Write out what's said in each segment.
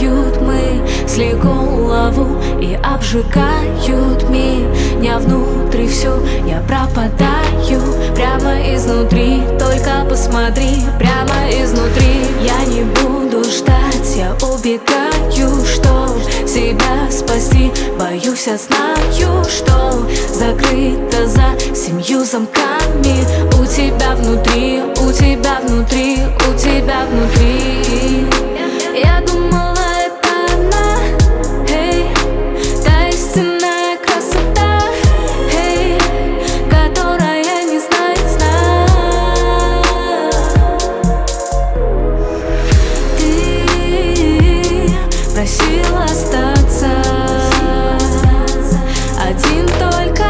мысли голову и обжигают меня внутри всю. Я пропадаю прямо изнутри, только посмотри прямо изнутри. Я не буду ждать, я убегаю, чтоб себя спасти. Боюсь, я знаю, что закрыто за 7 замками. У тебя внутри, у тебя внутри, у тебя внутри. Я думала, это она, эй, та истинная красота, эй, которая не знает сна. Ты просила остаться один только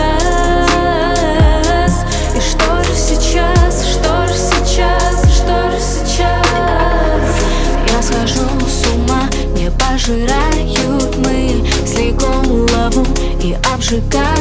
раз. И что же сейчас, что же сейчас, что же сейчас? Я схожу с ума, не пожирают мысли голову и обжигают